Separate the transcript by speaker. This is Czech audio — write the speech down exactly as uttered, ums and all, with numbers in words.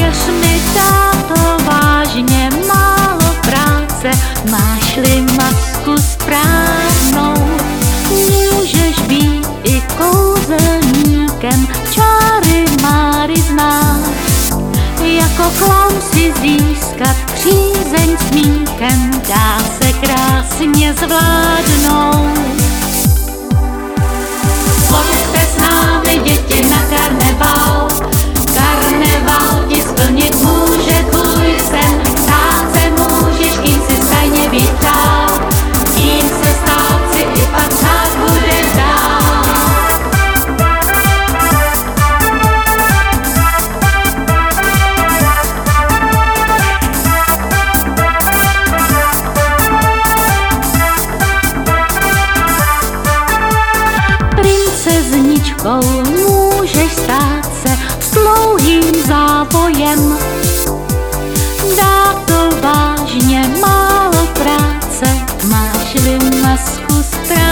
Speaker 1: Ukaž mi, táto, vážně málo práce, máš-li masku správnou. Můžeš být i kouzelníkem, čáry máry znáš. Jako klaun si získat přízeň smíchem, dá se krásně zvládnout. Pojďte s námi, děti, na karneval. Karneval ti splnit může tvůj sen. Stát se můžeš, kým si stajně být dál. Tím se stát si i pak stát budeš dál. Princezničkou můžeš stát se s dlouhým závojem. Dá to vážně málo práce, máš-li masku správnou.